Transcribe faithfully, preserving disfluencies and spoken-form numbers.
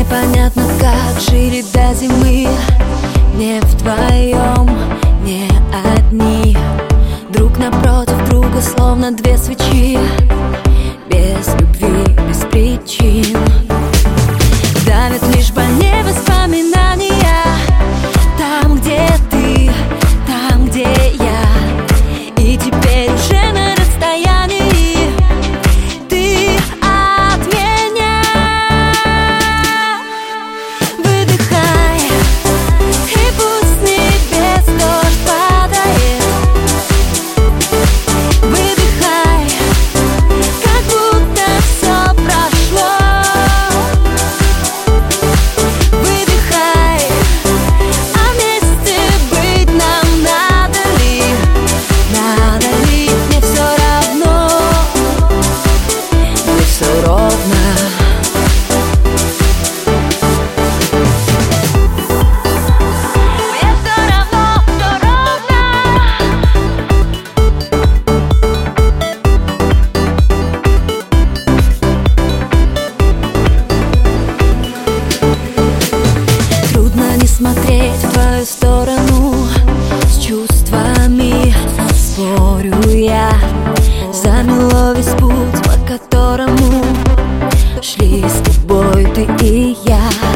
Непонятно, как жили до зимы, не вдвоем, не одни, друг напротив друга, словно две свечи, без любви, без причин. Давят лишь по ней воспоминания, там, где ты, там, где я, и теперь уже на расстоянии ты от меня. Выдыхай, и пусть с небес дождь падает. Выдыхай, как будто все прошло. Выдыхай, а вместе быть нам надо ли? Надо ли? Мне все равно, мне все ровно. Мне все равно, все ровно. Трудно не смотреть в твою сторону с чувствами, спорю я. Замело весь путь, по которому шли с тобой ты и я.